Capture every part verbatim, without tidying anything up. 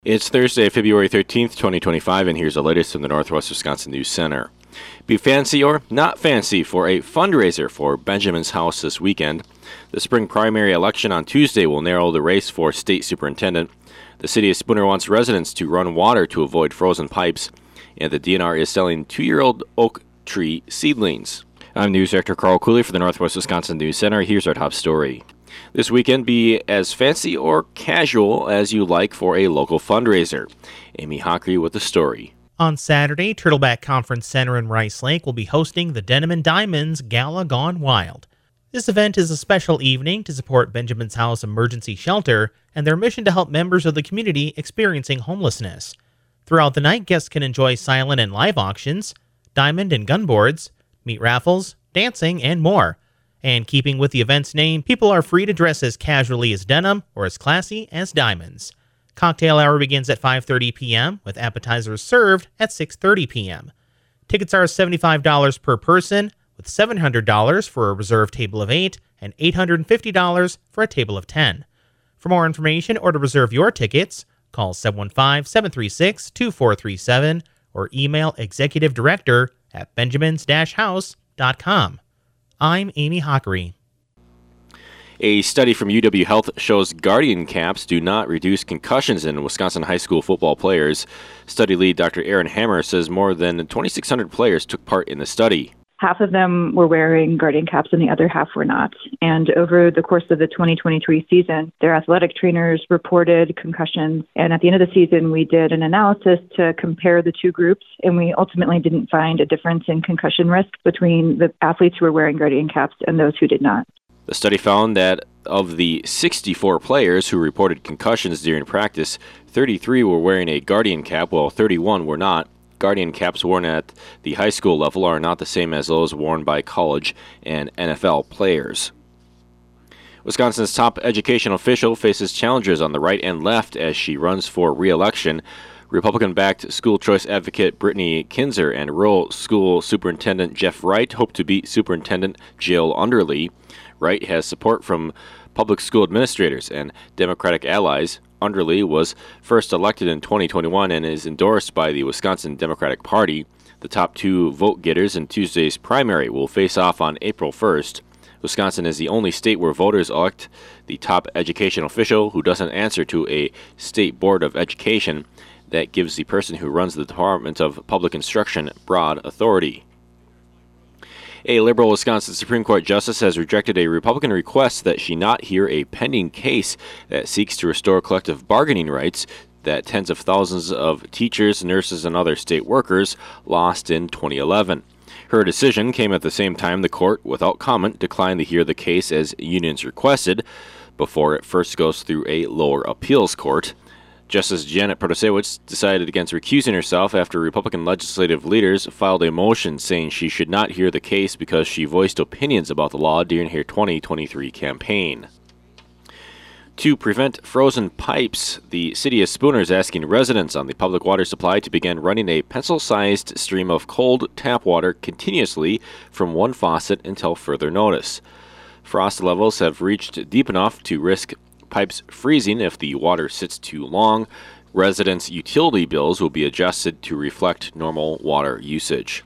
It's Thursday, February thirteenth, twenty twenty-five, and here's the latest from the Northwest Wisconsin News Center. Be fancy or not fancy for a fundraiser for Benjamin's House this weekend. The spring primary election on Tuesday will narrow the race for state superintendent. The city of Spooner wants residents to run water to avoid frozen pipes, and the D N R is selling two-year-old oak tree seedlings. I'm News Director Carl Cooley for the Northwest Wisconsin News Center. Here's our top story. This weekend, be as fancy or casual as you like for a local fundraiser. Amy Hockery with the story. On Saturday, Turtleback Conference Center in Rice Lake will be hosting the Denim and Diamonds Gala Gone Wild. This event is a special evening to support Benjamin's House Emergency Shelter and their mission to help members of the community experiencing homelessness. Throughout the night, guests can enjoy silent and live auctions, diamond and gun boards, meat raffles, dancing, and more. And keeping with the event's name, people are free to dress as casually as denim or as classy as diamonds. Cocktail hour begins at five thirty p.m. with appetizers served at six thirty p.m. Tickets are seventy-five dollars per person, with seven hundred dollars for a reserved table of eight and eight hundred fifty dollars for a table of ten. For more information or to reserve your tickets, call seven one five, seven three six, two four three seven or email executive director at benjamins dash house dot com. I'm Amy Hockery. A study from U W Health shows Guardian caps do not reduce concussions in Wisconsin high school football players. Study lead Doctor Aaron Hammer says more than twenty-six hundred players took part in the study. Half of them were wearing Guardian caps and the other half were not. And over the course of the twenty twenty-three season, their athletic trainers reported concussions. And at the end of the season, we did an analysis to compare the two groups, and we ultimately didn't find a difference in concussion risk between the athletes who were wearing Guardian caps and those who did not. The study found that of the sixty-four players who reported concussions during practice, thirty-three were wearing a Guardian cap, while thirty-one were not. Guardian caps worn at the high school level are not the same as those worn by college and N F L players. Wisconsin's top education official faces challenges on the right and left as she runs for re-election. Republican-backed school choice advocate Brittany Kinzer and rural school superintendent Jeff Wright hope to beat Superintendent Jill Underly. Wright has support from public school administrators and Democratic allies. Underly was first elected in twenty twenty-one and is endorsed by the Wisconsin Democratic Party. The top two vote-getters in Tuesday's primary will face off on April first. Wisconsin is the only state where voters elect the top education official who doesn't answer to a state board of education. That gives the person who runs the Department of Public Instruction broad authority. A liberal Wisconsin Supreme Court justice has rejected a Republican request that she not hear a pending case that seeks to restore collective bargaining rights that tens of thousands of teachers, nurses, and other state workers lost in twenty eleven. Her decision came at the same time the court, without comment, declined to hear the case as unions requested before it first goes through a lower appeals court. Justice Janet Protasiewicz decided against recusing herself after Republican legislative leaders filed a motion saying she should not hear the case because she voiced opinions about the law during her twenty twenty-three campaign. To prevent frozen pipes, the city of Spooner is asking residents on the public water supply to begin running a pencil-sized stream of cold tap water continuously from one faucet until further notice. Frost levels have reached deep enough to risk pipes freezing if the water sits too long. Residents' utility bills will be adjusted to reflect normal water usage.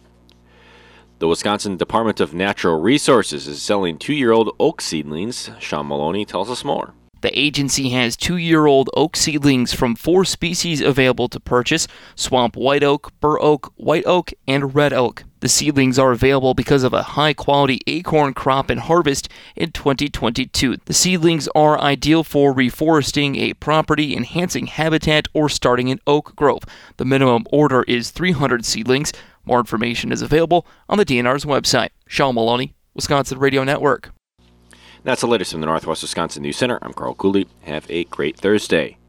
The Wisconsin Department of Natural Resources is selling two-year-old oak seedlings. Sean Maloney tells us more. The agency has two-year-old oak seedlings from four species available to purchase: swamp white oak, bur oak, white oak, and red oak. The seedlings are available because of a high-quality acorn crop and harvest in twenty twenty-two. The seedlings are ideal for reforesting a property, enhancing habitat, or starting an oak grove. The minimum order is three hundred seedlings. More information is available on the D N R's website. Sean Maloney, Wisconsin Radio Network. That's the latest from the Northwest Wisconsin News Center. I'm Carl Cooley. Have a great Thursday.